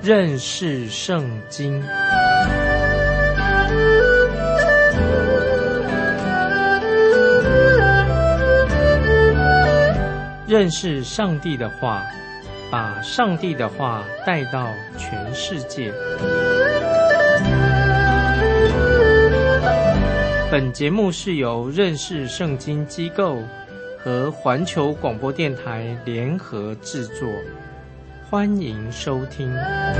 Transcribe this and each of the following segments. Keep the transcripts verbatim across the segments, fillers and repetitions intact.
认识圣经。认识上帝的话，把上帝的话带到全世界。本节目是由认识圣经机构和环球广播电台联合制作，欢迎收听。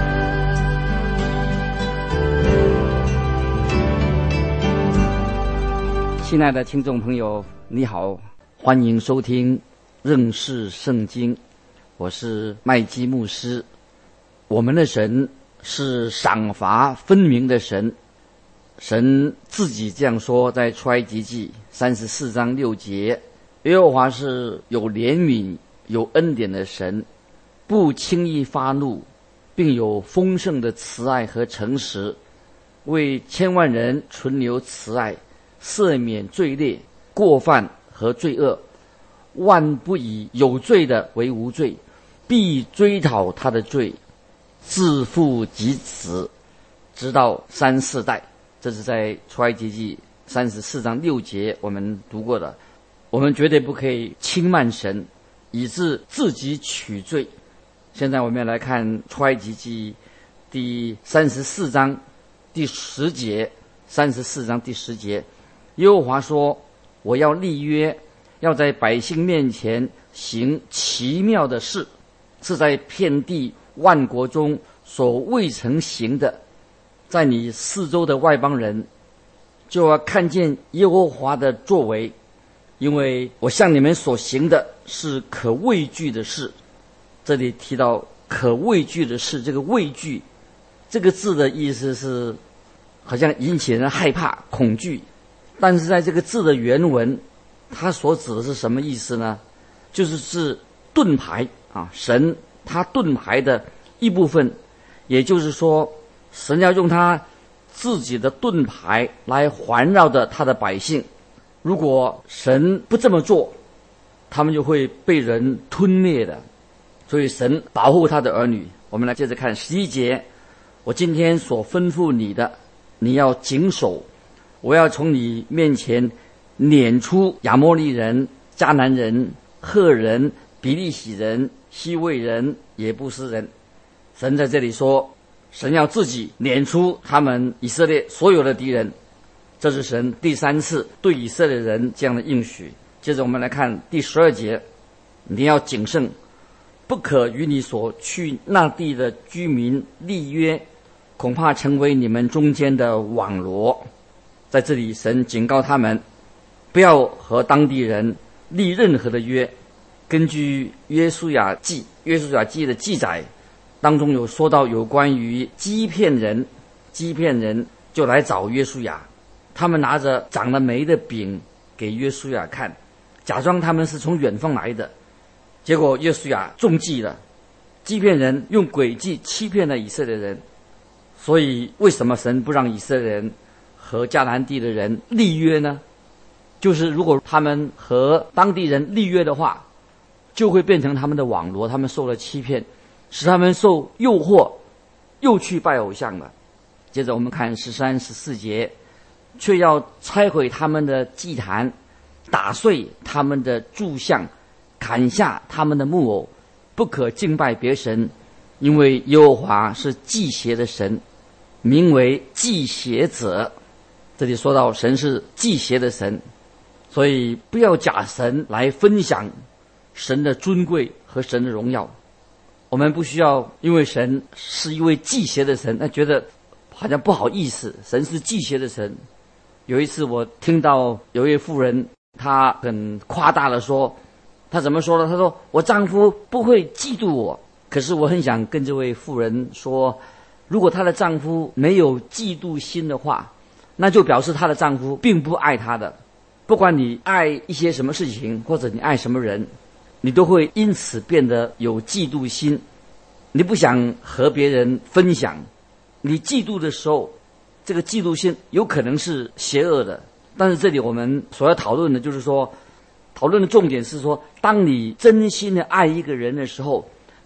亲爱的听众朋友，你好，欢迎收听认识圣经，我是麦基牧师。我们的神是赏罚分明的神，神自己这样说，在出埃及记三十四章六节，耶和华是有怜悯有恩典的神，不轻易发怒，并有丰盛的慈爱和诚实，为千万人存留慈爱，赦免罪孽过犯和罪恶，万不以有罪的为无罪，必追讨他的罪，自父及子，直到三四代。这是在出埃及记三十四章六节我们读过的。我们绝对不可以轻慢神，以致自己取罪。现在我们要来看出埃及记第三十四章第十节，三十四章第十节，耶和华说：我要立约，要在百姓面前行奇妙的事，是在遍地万国中所未曾行的。在你四周的外邦人就要看见耶和华的作为，因为我向你们所行的是可畏惧的事。这里提到可畏惧的事，这个畏惧这个字的意思是好像引起人害怕恐惧，但是在这个字的原文它所指的是什么意思呢？就是是盾牌啊，神他盾牌的一部分，也就是说神要用他自己的盾牌来环绕着他的百姓，如果神不这么做，他们就会被人吞灭的。所以神保护他的儿女。我们来接着看十一节，我今天所吩咐你的，你要谨守，我要从你面前撵出亚摩利人、迦南人、赫人、比利洗人、希未人、耶布斯人。神在这里说，神要自己撵出他们以色列所有的敌人，这是神第三次对以色列人这样的应许。接着我们来看第十二节，你要谨慎，不可与你所去那地的居民立约，恐怕成为你们中间的网罗。在这里神警告他们不要和当地人立任何的约。根据约书亚记约书亚记的记载当中有说到有关于基遍人，基遍人就来找约书亚，他们拿着长了霉的饼给约书亚看，假装他们是从远方来的。结果约书亚中计了，基遍人用诡计欺骗了以色列人。所以为什么神不让以色列人和迦南地的人立约呢？就是如果他们和当地人立约的话，就会变成他们的网罗，他们受了欺骗，使他们受诱惑，又去拜偶像了。接着我们看十三、十四节，却要拆毁他们的祭坛，打碎他们的柱像，砍下他们的木偶，不可敬拜别神，因为耶和华是祭邪的神，名为祭邪者。这里说到神是祭邪的神，所以不要假神来分享神的尊贵和神的荣耀。我们不需要因为神是一位祭邪的神，那觉得好像不好意思，神是祭邪的神。有一次我听到有一位妇人，她很夸大的说，她怎么说呢？她说我丈夫不会嫉妒我。可是我很想跟这位妇人说，如果她的丈夫没有嫉妒心的话，那就表示她的丈夫并不爱她的。不管你爱一些什么事情，或者你爱什么人，你都会因此变得有嫉妒心，你不想和别人分享。你嫉妒的时候，这个嫉妒心有可能是邪恶的。但是这里我们所要讨论的就是说，讨论的重点是说，当你真心的爱一个人的时候，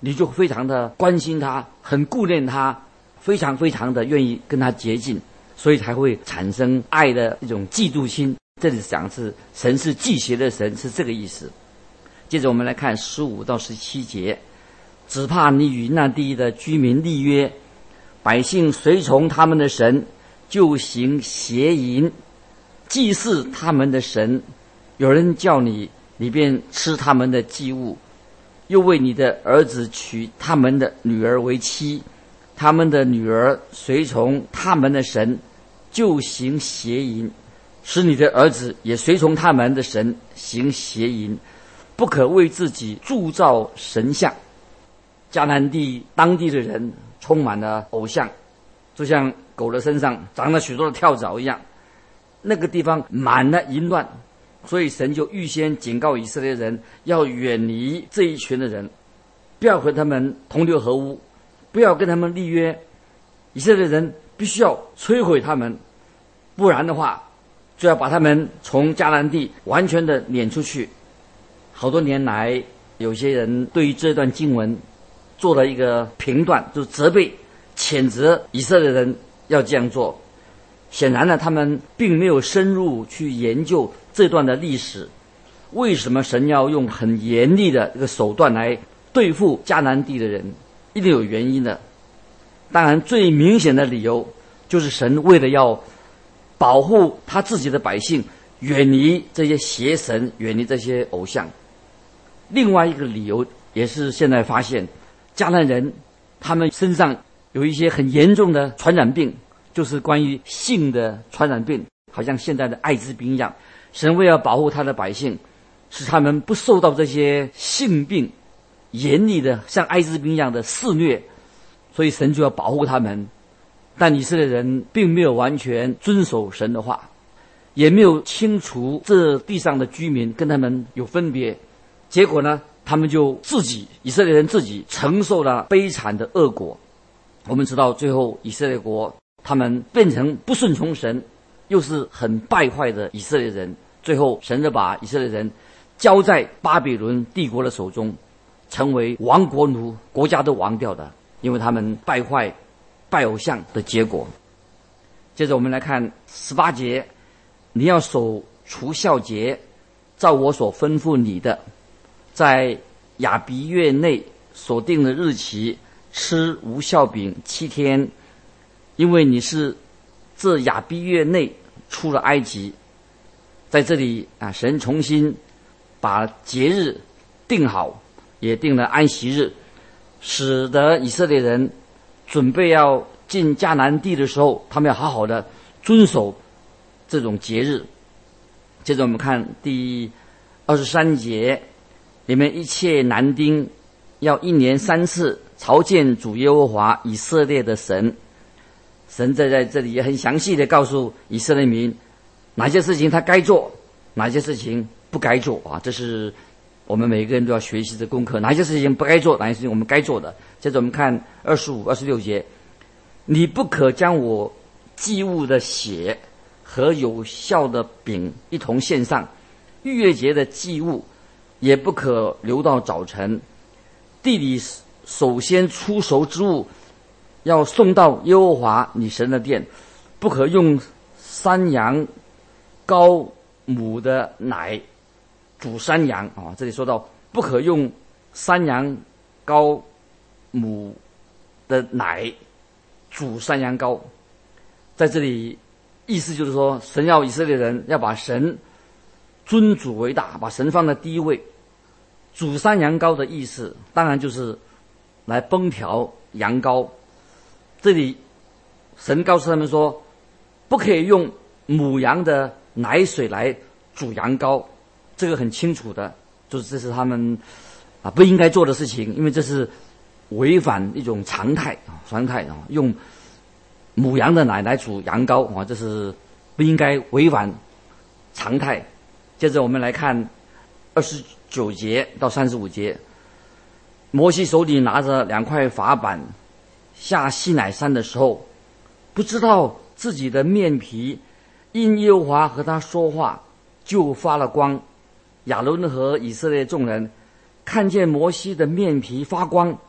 你就非常的关心他，很顾念他，非常非常的愿意跟他接近，所以才会产生爱的一种嫉妒心。这里讲是神是忌邪的神，是这个意思。接着我们来看十五到十七节，只怕你与那地的居民立约，百姓随从他们的神，就行邪淫，祭祀他们的神。有人叫你，你便吃他们的祭物，又为你的儿子娶他们的女儿为妻，他们的女儿随从他们的神，就行邪淫，使你的儿子也随从他们的神行邪淫。不可为自己铸造神像。迦南地当地的人充满了偶像，就像狗的身上长了许多的跳蚤一样，那个地方满了淫乱，所以神就预先警告以色列人要远离这一群的人，不要和他们同流合污，不要跟他们立约。以色列人必须要摧毁他们，不然的话就要把他们从迦南地完全的撵出去。好多年来，有些人对于这段经文做了一个评断，就责备谴责以色列人要这样做。显然呢，他们并没有深入去研究这段的历史，为什么神要用很严厉的这个手段来对付迦南地的人，一定有原因的。当然最明显的理由就是神为了要保护他自己的百姓，远离这些邪神，远离这些偶像。另外一个理由也是现在发现迦南人他们身上有一些很严重的传染病，就是关于性的传染病，好像现在的艾滋病一样。神为了保护他的百姓，使他们不受到这些性病严厉的像艾滋病一样的肆虐，所以神就要保护他们。但以色列人并没有完全遵守神的话，也没有清除这地上的居民跟他们有分别，结果呢，他们就自己以色列人自己承受了悲惨的恶果。我们知道最后以色列国他们变成不顺从神，又是很败坏的以色列人，最后神就把以色列人交在巴比伦帝国的手中，成为亡国奴，国家都亡掉的，因为他们败坏拜偶像的结果。接着我们来看十八节，你要守除酵节，照我所吩咐你的，在亚比月内所定的日期吃无酵饼七天，因为你是这亚比月内出了埃及。在这里啊，神重新把节日定好，也定了安息日，使得以色列人准备要进迦南地的时候，他们要好好的遵守这种节日。接着我们看第二十三节，里面一切男丁要一年三次朝见主耶和华以色列的神。神在在这里也很详细的告诉以色列民哪些事情他该做，哪些事情不该做啊，这是我们每个人都要学习的功课。哪些事情不该做，哪些事情我们该做的。接着我们看二十五、二十六节，你不可将我祭物的血和有效的饼一同献上，逾越节的祭物也不可留到早晨。地里首先出熟之物要送到耶和华你神的殿，不可用山羊羔母的奶煮山羊啊。这里说到不可用山羊羔母的奶煮山羊羔，在这里意思就是说，神要以色列人要把神尊主为大，把神放在第一位。煮山羊羔的意思当然就是来烹调羊羔。这里神告诉他们说，不可以用母羊的奶水来煮羊羔，这个很清楚的，就是这是他们啊不应该做的事情，因为这是违反一种常态啊，常态啊，用母羊的奶来煮羊羔啊，这是不应该，违反常态。接着我们来看二十九节到三十五节，摩西手里拿着两块法板下西乃山的时候，不知道自己的面皮因耶和华和他说话就发了光。亚伦和以色列众人看见摩西的面皮发光，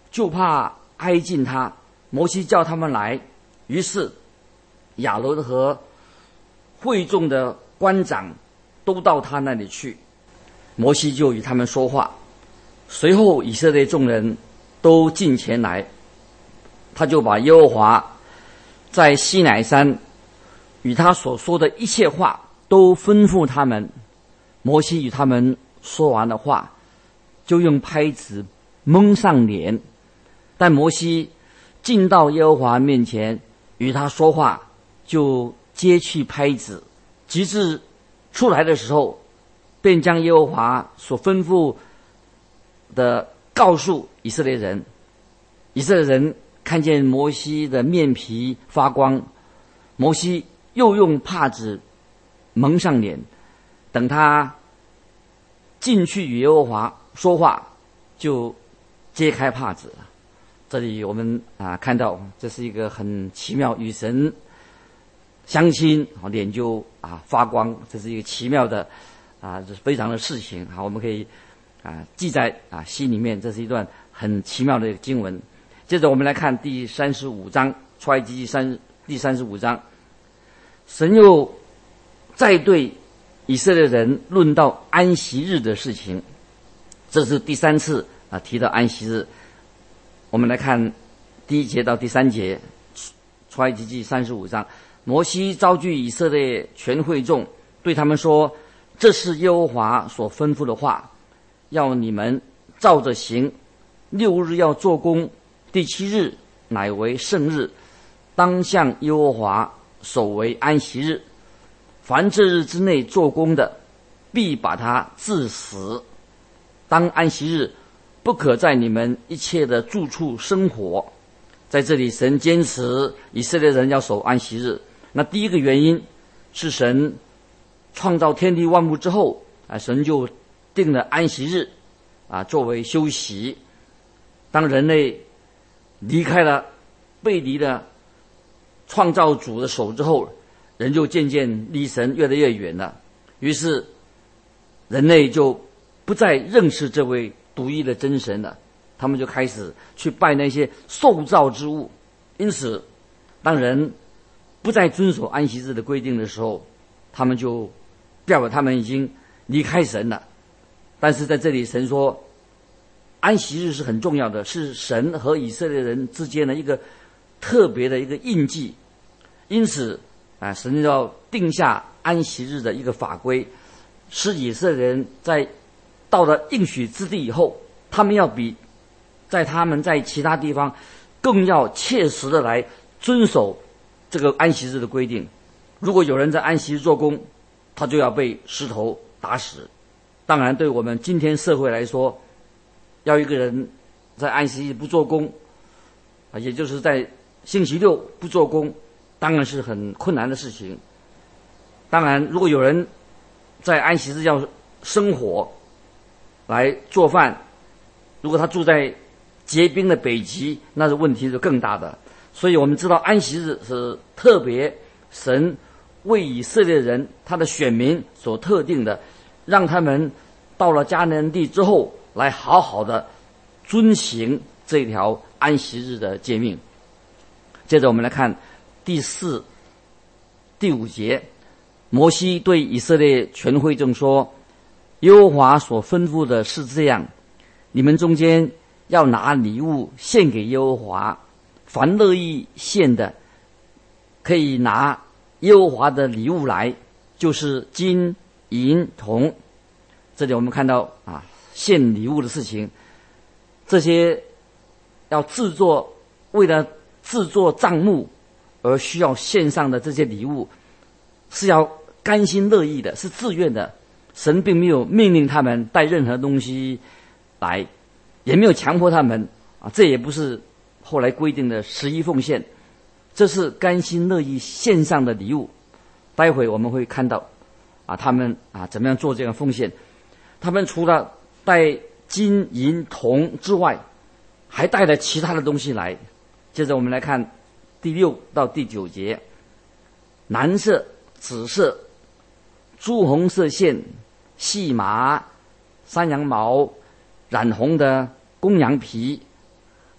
就怕挨近他。摩西叫他们来，于是亚伦和会众的官长都到他那里去，摩西就与他们说话。随后以色列众人都进前来，他就把耶和华在西乃山与他所说的一切话都吩咐他们。摩西与他们说完了话，就用拍子蒙上脸。但摩西进到耶和华面前与他说话，就揭去拍子，及至出来的时候，便将耶和华所吩咐的告诉以色列人。以色列人看见摩西的面皮发光，摩西又用帕子蒙上脸，等他进去与耶和华说话，就揭开帕子。这里我们啊看到，这是一个很奇妙，与神相亲，脸就啊发光，这是一个奇妙的啊，这是非常的事情。好，我们可以啊记在啊心里面，这是一段很奇妙的经文。接着我们来看第三十五章，出埃及记三第三十五章，神又再对以色列人论到安息日的事情，这是第三次啊提到安息日。我们来看第一节到第三节，出埃及记三十五章。摩西召聚以色列全会众，对他们说：这是耶和华所吩咐的话，要你们照着行。六日要做工，第七日乃为圣日，当向耶和华守为安息日。凡这日之内做工的，必把他治死。当安息日，不可在你们一切的住处生活。在这里，神坚持以色列人要守安息日。那第一个原因是神创造天地万物之后啊，神就定了安息日啊作为休息。当人类离开了、背离了创造主的手之后，人就渐渐离神越来越远了。于是人类就不再认识这位独一的真神了，他们就开始去拜那些受造之物。因此当人不再遵守安息日的规定的时候，他们就表示他们已经离开神了。但是在这里神说安息日是很重要的，是神和以色列人之间的一个特别的一个印记。因此啊，神要定下安息日的一个法规，使以色列人在到了应许之地以后，他们要比在他们在其他地方更要切实的来遵守这个安息日的规定。如果有人在安息日做工，他就要被石头打死。当然对我们今天社会来说，要一个人在安息日不做工啊，也就是在星期六不做工，当然是很困难的事情。当然如果有人在安息日要生火来做饭，如果他住在结冰的北极，那是问题就更大的。所以我们知道安息日是特别神为以色列人他的选民所特定的，让他们到了迦南地之后来好好的遵行这条安息日的诫命。接着我们来看第四第五节，摩西对以色列全会众说：耶和华所吩咐的是这样，你们中间要拿礼物献给耶和华，凡乐意献的，可以拿耶和华的礼物来，就是金银铜。这里我们看到啊，献礼物的事情，这些要制作，为了制作帐幕而需要献上的这些礼物，是要甘心乐意的，是自愿的。神并没有命令他们带任何东西来，也没有强迫他们啊，这也不是后来规定的十一奉献，这是甘心乐意献上的礼物。待会我们会看到啊，他们啊怎么样做这个奉献。他们除了带金银铜之外，还带了其他的东西来。接着我们来看第六到第九节，蓝色、紫色、朱红色线、细麻、山羊毛、染红的公羊皮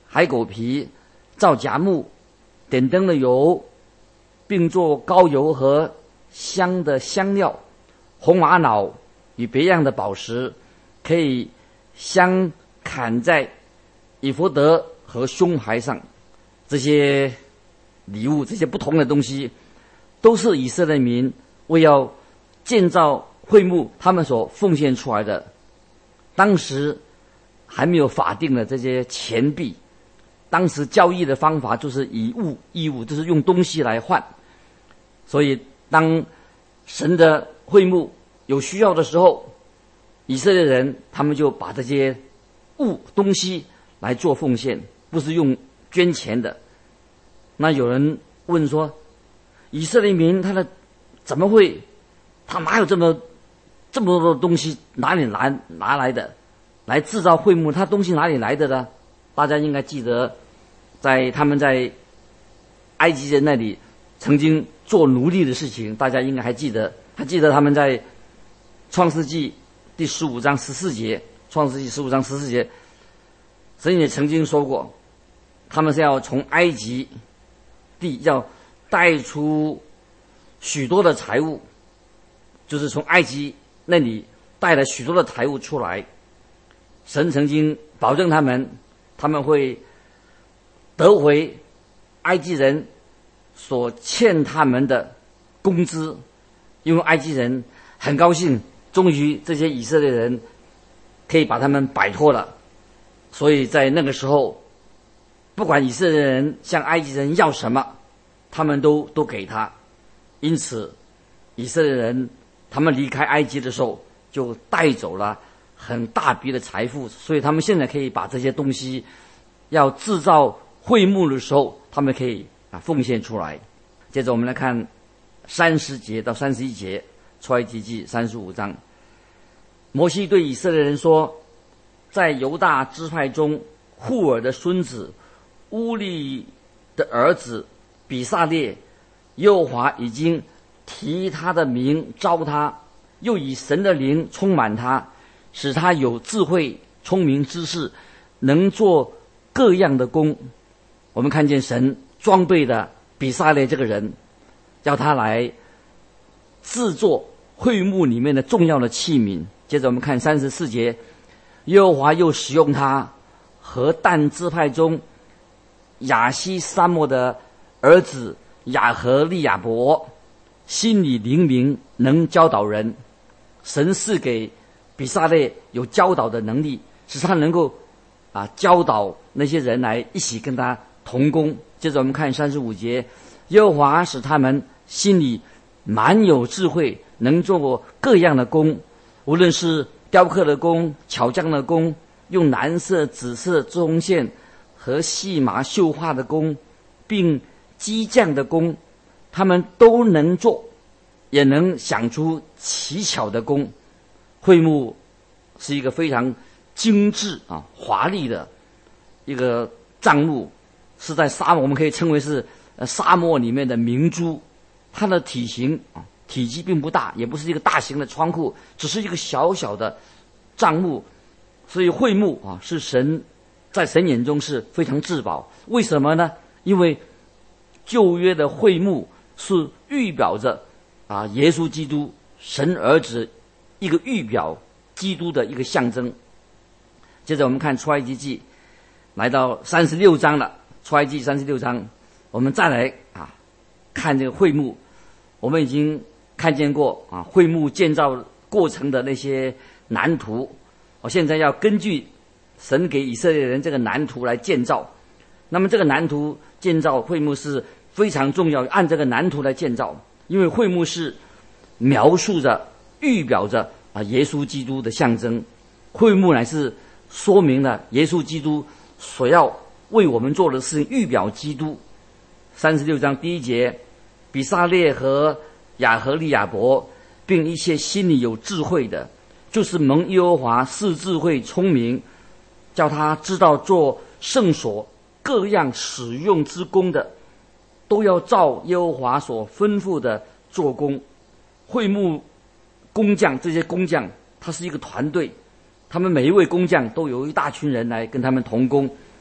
海狗皮、皂荚木，点灯的油，并做膏油和香的香料，红玛瑙与别样的宝石，可以相砍在以弗得和胸牌上。这些礼物，这些不同的东西，都是以色列民为要建造会幕他们所奉献出来的。当时还没有法定的这些钱币，当时交易的方法就是以物易物，就是用东西来换。所以当神的会幕有需要的时候，以色列人他们就把这些物东西来做奉献，不是用捐钱的。那有人问说，以色列民他的怎么会，他哪有这么这么多的东西，哪里拿拿来的来制造会幕？他东西哪里来的呢？大家应该记得，在他们在埃及人那里曾经做奴隶的事情，大家应该还记得。还记得他们在创世纪第十五章十四节，创世纪十五章十四节，神也曾经说过，他们是要从埃及地要带出许多的财物，就是从埃及那里带了许多的财物出来。神曾经保证他们，他们会得回埃及人所欠他们的工资，因为埃及人很高兴，终于这些以色列人可以把他们摆脱了。所以在那个时候，不管以色列人向埃及人要什么，他们都都给他。因此以色列人他们离开埃及的时候就带走了很大笔的财富，所以他们现在可以把这些东西要制造会幕的时候，他们可以啊奉献出来。接着我们来看三十节到三十一节，出埃及记三十五章。摩西对以色列人说，在犹大支派中，户尔的孙子乌利的儿子比撒列，耶和华已经提他的名召他，又以神的灵充满他，使他有智慧、聪明知识，能做各样的工。我们看见神装备的比撒列这个人，要他来制作会幕里面的重要的器皿。接着我们看三十四节，耶和华又使用他和但支派中亚西沙莫的儿子亚和利亚伯，心里灵明，能教导人。神赐给比撒列有教导的能力，使他能够啊教导那些人来一起跟他同工。接着我们看三十五节，耶和华使他们心里满有智慧，能做各样的工，无论是雕刻的工、巧匠的工，用蓝色、紫色织红线和细麻绣花的工，并机匠的工，他们都能做，也能想出奇巧的工。会幕是一个非常精致啊华丽的一个帐幕，是在沙漠，我们可以称为是呃沙漠里面的明珠。它的体型啊体积并不大，也不是一个大型的仓库，只是一个小小的帐幕。所以会幕啊是神在神眼中是非常至宝。为什么呢？因为旧约的会幕是预表着啊耶稣基督神儿子一个预表基督的一个象征。接着我们看出埃及记，来到三十六章了。出埃及三十六章，我们再来啊看这个会幕。我们已经看见过啊会幕建造过程的那些蓝图，我现在要根据神给以色列人这个蓝图来建造。那么这个蓝图建造会幕是非常重要，按这个蓝图来建造，因为会幕是描述着预表着啊耶稣基督的象征。会幕乃是说明了耶稣基督所要为我们做的事情，预表基督。三十六章第一节，比撒列和亚和利亚伯，并一切心里有智慧的，就是蒙耶和华赐智慧聪明，叫他知道做圣所各样使用之功的，都要照耶和华所吩咐的做工。会幕工匠，这些工匠他是一个团队，他们每一位工匠都有一大群人来跟他们同工。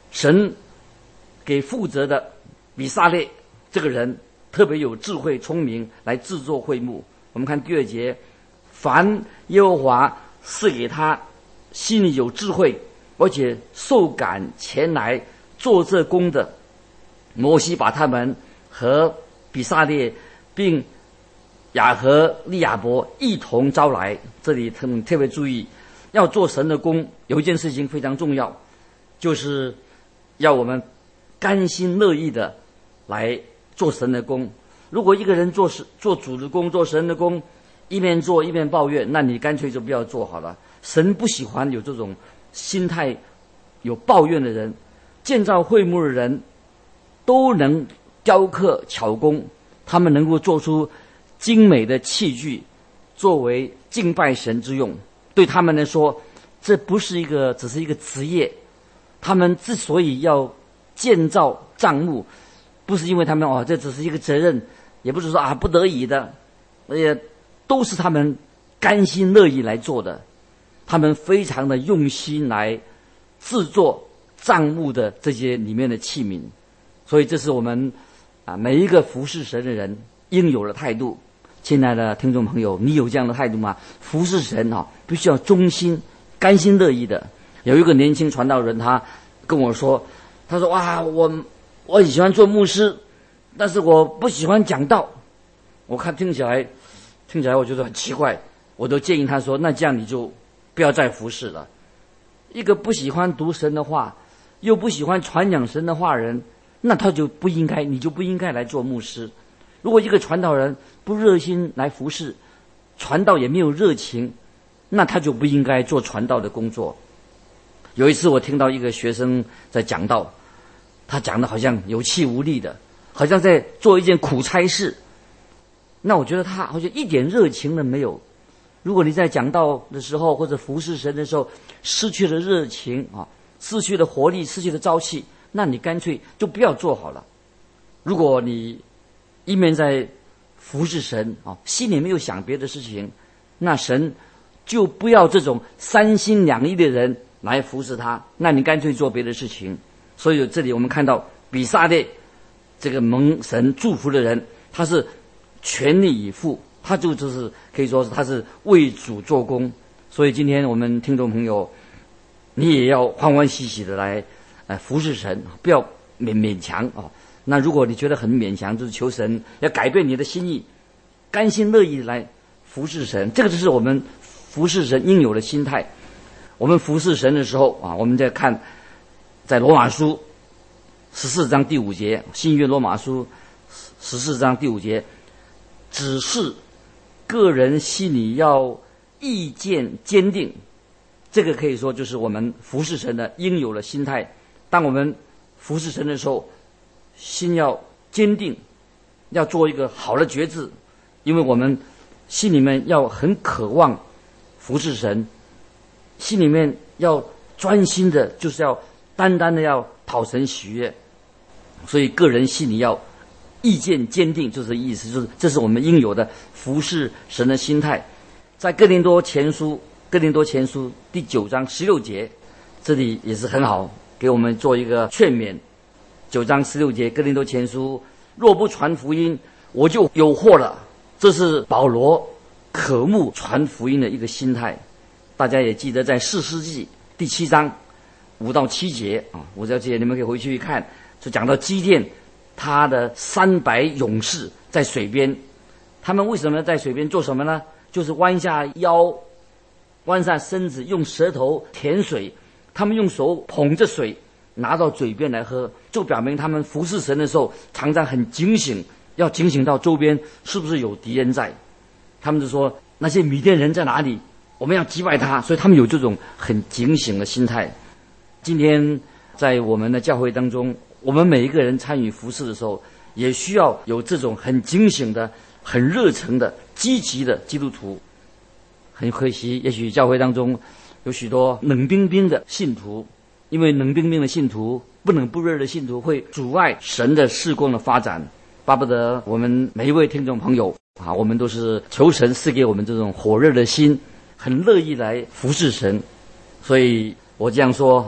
神给负责的比撒列这个人特别有智慧聪明来制作会幕。我们看第二节，凡耶和华赐给他心里有智慧而且受感前来做这工的，摩西把他们和比撒列并亚和利亚伯一同招来。这里他们特别注意，要做神的工有一件事情非常重要，就是要我们甘心乐意的来做神的工。如果一个人做做主的工做神的工，一面做一面抱怨，那你干脆就不要做好了。神不喜欢有这种心态有抱怨的人。建造会幕的人都能雕刻巧工，他们能够做出精美的器具作为敬拜神之用。对他们来说，这不是一个只是一个职业。他们之所以要建造帐幕，不是因为他们哦这只是一个责任，也不是说啊不得已的，而且都是他们甘心乐意来做的。他们非常的用心来制作帐幕的这些里面的器皿。所以这是我们啊每一个服侍神的人应有的态度。亲爱的听众朋友，你有这样的态度吗？服侍神啊，必须要忠心甘心乐意的。有一个年轻传道人，他跟我说，他说哇我我很喜欢做牧师，但是我不喜欢讲道。我看听起来听起来我觉得很奇怪，我都建议他说，那这样你就不要再服侍了。一个不喜欢读神的话又不喜欢传讲神的话人，那他就不应该你就不应该来做牧师。如果一个传道人不热心来服侍，传道也没有热情，那他就不应该做传道的工作。有一次我听到一个学生在讲道，他讲的好像有气无力的，好像在做一件苦差事。那我觉得他好像一点热情都没有。如果你在讲道的时候或者服侍神的时候失去了热情啊，失去了活力，失去了朝气，那你干脆就不要做好了。如果你一面在服侍神啊，心里没有想别的事情，那神就不要这种三心两意的人来服侍他，那你干脆做别的事情。所以这里我们看到比撒列这个蒙神祝福的人，他是全力以赴，他就就是可以说是他是为主做工。所以今天我们听众朋友，你也要欢欢喜喜的来呃服侍神，不要勉勉强啊。那如果你觉得很勉强，就是求神要改变你的心意，甘心乐意来服侍神，这个就是我们服侍神应有的心态。我们服侍神的时候啊，我们在看在罗马书十四章第五节，新约罗马书十四章第五节，只是个人心里要意见坚定。这个可以说就是我们服侍神的应有的心态。当我们服侍神的时候，心要坚定，要做一个好的决志，因为我们心里面要很渴望服侍神，心里面要专心的，就是要单单的要讨神喜悦。所以个人心里要意见坚定，就是意思，就是这是我们应有的服侍神的心态。在哥林多前书哥林多前书第九章十六节，这里也是很好给我们做一个劝勉。九章十六节，哥林多前书，若不传福音，我就有祸了。这是保罗渴慕传福音的一个心态。大家也记得在士师记第七章五到七节啊，五到七节你们可以回去一看，就讲到基甸他的三百勇士在水边，他们为什么在水边做什么呢？就是弯下腰，弯下身子，用舌头舔水，他们用手捧着水拿到嘴边来喝，就表明他们服侍神的时候常常很警醒，要警醒到周边是不是有敌人在。他们就说那些米甸人在哪里，我们要击败他，所以他们有这种很警醒的心态。今天在我们的教会当中，我们每一个人参与服侍的时候，也需要有这种很警醒的、很热诚的、积极的基督徒。很可惜，也许教会当中有许多冷冰冰的信徒，因为冷冰冰的信徒、不冷不热的信徒会阻碍神的事工的发展。巴不得我们每一位听众朋友啊，我们都是求神赐给我们这种火热的心，很乐意来服侍神。所以我这样说，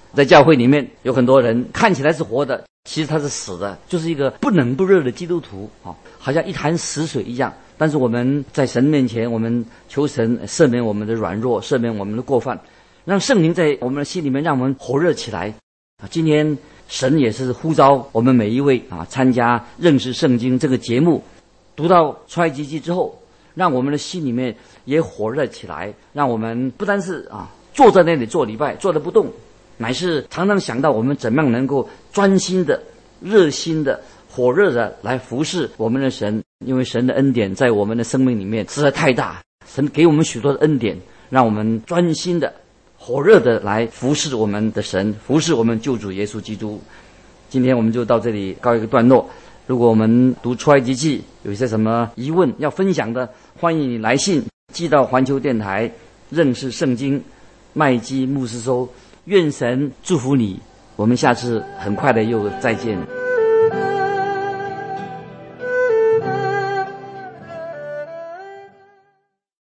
在教会里面有很多人看起来是活的，其实他是死的，就是一个不冷不热的基督徒啊，好像一潭死水一样。但是我们在神面前，我们求神赦免我们的软弱，赦免我们的过犯，让圣灵在我们的心里面让我们火热起来啊！今天神也是呼召我们每一位啊参加认识圣经这个节目，读到出埃及记之后，让我们的心里面也火热起来，让我们不单是啊坐在那里做礼拜坐得不动，乃是常常想到我们怎么样能够专心的、热心的、火热的来服侍我们的神。因为神的恩典在我们的生命里面实在太大，神给我们许多的恩典，让我们专心的、火热的来服侍我们的神，服侍我们救主耶稣基督。今天我们就到这里告一个段落。如果我们读出埃及记有一些什么疑问要分享的，欢迎你来信寄到环球电台认识圣经麦基牧师收。愿神祝福你，我们下次很快的又再见。